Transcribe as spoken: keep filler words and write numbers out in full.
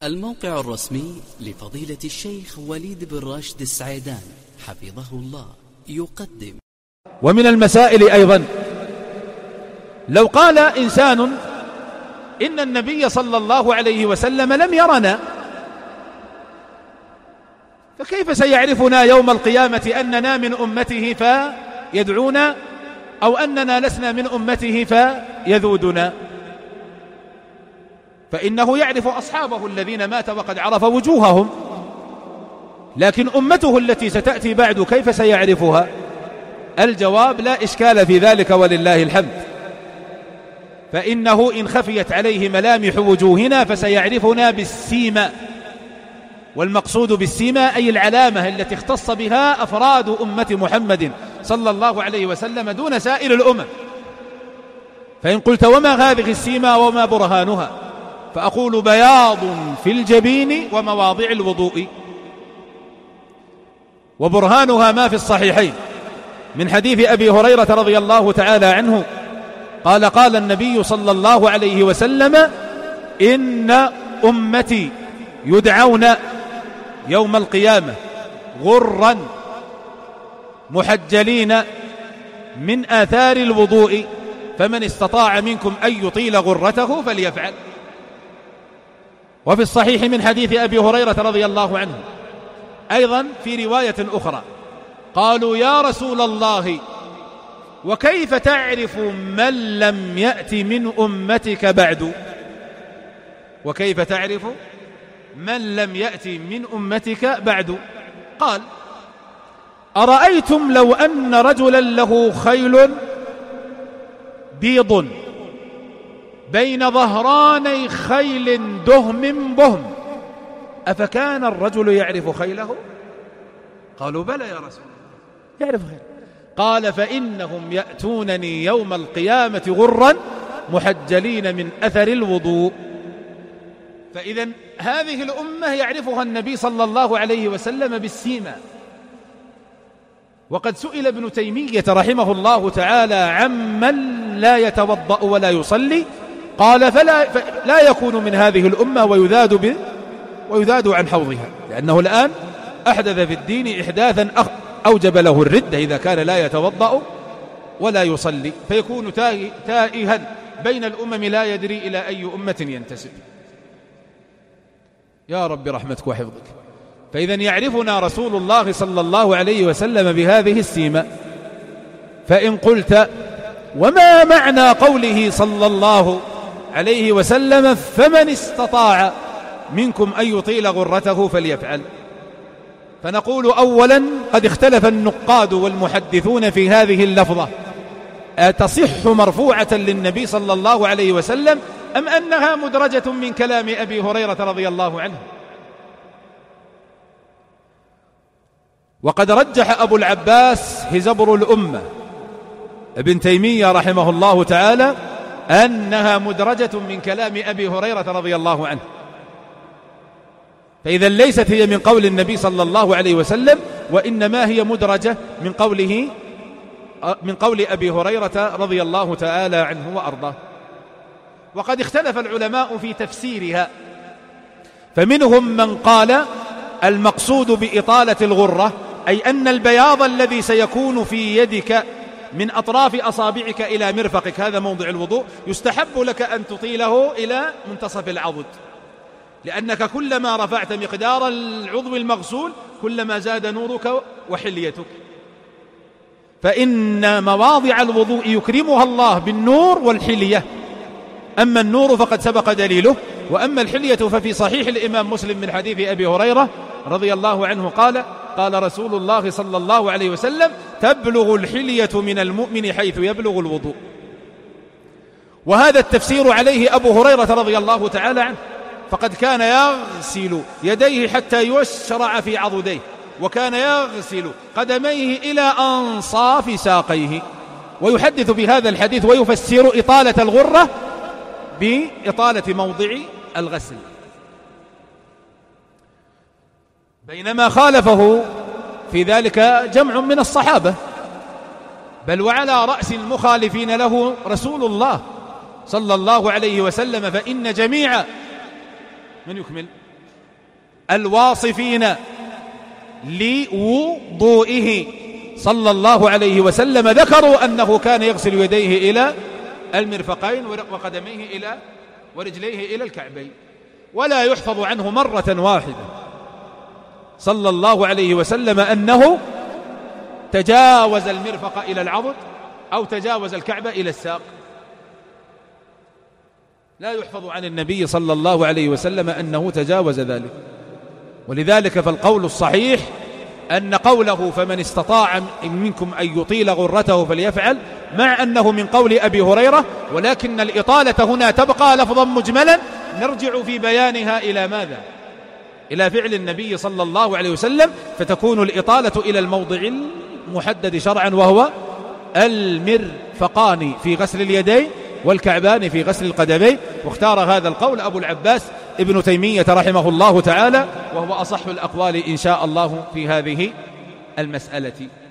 الموقع الرسمي لفضيلة الشيخ وليد بن راشد السعيدان حفظه الله يقدم. ومن المسائل أيضا لو قال إنسان إن النبي صلى الله عليه وسلم لم يرنا، فكيف سيعرفنا يوم القيامة أننا من أمته فيدعونا أو أننا لسنا من أمته فيذودنا؟ فإنه يعرف أصحابه الذين مات وقد عرف وجوههم، لكن أمته التي ستأتي بعد كيف سيعرفها؟ الجواب: لا إشكال في ذلك ولله الحمد، فإنه إن خفيت عليه ملامح وجوهنا فسيعرفنا بالسيمة، والمقصود بالسيمة أي العلامة التي اختص بها أفراد أمة محمد صلى الله عليه وسلم دون سائر الأمم. فإن قلت وما هذه السيمة وما برهانها؟ فأقول: بياض في الجبين ومواضع الوضوء. وبرهانها ما في الصحيحين من حديث أبي هريرة رضي الله تعالى عنه قال: قال النبي صلى الله عليه وسلم: إن أمتي يدعون يوم القيامة غرا محجلين من آثار الوضوء، فمن استطاع منكم أن يطيل غرته فليفعل. وفي الصحيح من حديث أبي هريرة رضي الله عنه أيضا في رواية أخرى قالوا: يا رسول الله، وكيف تعرف من لم يأت من أمتك بعد؟ وكيف تعرف من لم يأت من أمتك بعد؟ قال: أرأيتم لو أن رجلا له خيل بيض بين ظهراني خيل دهم بهم، أفكان الرجل يعرف خيله؟ قالوا: بلى يا رسول الله يعرف خيله. قال: فإنهم يأتونني يوم القيامة غرا محجلين من أثر الوضوء. فإذا هذه الأمة يعرفها النبي صلى الله عليه وسلم بالسيمة. وقد سئل ابن تيمية رحمه الله تعالى عمن لا يتوضأ ولا يصلي، قال: فلا, فلا يكون من هذه الأمة ويذاد, به ويذاد عن حوضها، لأنه الآن أحدث في الدين إحداثا أوجب له الردة إذا كان لا يتوضأ ولا يصلي، فيكون تائها بين الأمم لا يدري إلى أي أمة ينتسب. يا رب رحمتك وحفظك. فإذا يعرفنا رسول الله صلى الله عليه وسلم بهذه السيمة. فإن قلت: وما معنى قوله صلى الله عليه وسلم فمن استطاع منكم أن يطيل غرته فليفعل؟ فنقول: أولا قد اختلف النقاد والمحدثون في هذه اللفظة، أتصح مرفوعة للنبي صلى الله عليه وسلم أم أنها مدرجة من كلام أبي هريرة رضي الله عنه؟ وقد رجح أبو العباس هزبر الأمة ابن تيمية رحمه الله تعالى أنها مدرجة من كلام أبي هريرة رضي الله عنه، فإذا ليست هي من قول النبي صلى الله عليه وسلم، وإنما هي مدرجة من قوله من قول أبي هريرة رضي الله تعالى عنه وأرضاه. وقد اختلف العلماء في تفسيرها، فمنهم من قال المقصود بإطالة الغرة أي أن البياض الذي سيكون في يدك من أطراف أصابعك إلى مرفقك، هذا موضع الوضوء، يستحب لك أن تطيله إلى منتصف العضد، لأنك كلما رفعت مقدار العضو المغسول كلما زاد نورك وحليتك. فإن مواضع الوضوء يكرمها الله بالنور والحلية، أما النور فقد سبق دليله، وأما الحلية ففي صحيح الإمام مسلم من حديث أبي هريرة رضي الله عنه قال: قال رسول الله صلى الله عليه وسلم: تبلغ الحلية من المؤمن حيث يبلغ الوضوء. وهذا التفسير عليه أبو هريرة رضي الله تعالى عنه، فقد كان يغسل يديه حتى يشرع في عضديه، وكان يغسل قدميه إلى أنصاف ساقيه، ويحدث بهذا الحديث ويفسر إطالة الغرة بإطالة موضع الغسل. بينما خالفه في ذلك جمع من الصحابة، بل وعلى رأس المخالفين له رسول الله صلى الله عليه وسلم، فإن جميع من يكمل الواصفين لوضوئه صلى الله عليه وسلم ذكروا أنه كان يغسل يديه إلى المرفقين وقدميه إلى ورجليه إلى الكعبين، ولا يحفظ عنه مرة واحدة صلى الله عليه وسلم أنه تجاوز المرفق إلى العضد أو تجاوز الكعبة إلى الساق. لا يحفظ عن النبي صلى الله عليه وسلم أنه تجاوز ذلك. ولذلك فالقول الصحيح أن قوله فمن استطاع منكم أن يطيل غرته فليفعل، مع أنه من قول أبي هريرة، ولكن الإطالة هنا تبقى لفظا مجملا نرجع في بيانها إلى ماذا؟ إلى فعل النبي صلى الله عليه وسلم، فتكون الإطالة إلى الموضع المحدد شرعا وهو المرفقان في غسل اليدين والكعبان في غسل القدمين. واختار هذا القول أبو العباس ابن تيمية رحمه الله تعالى، وهو أصح الأقوال إن شاء الله في هذه المسألة.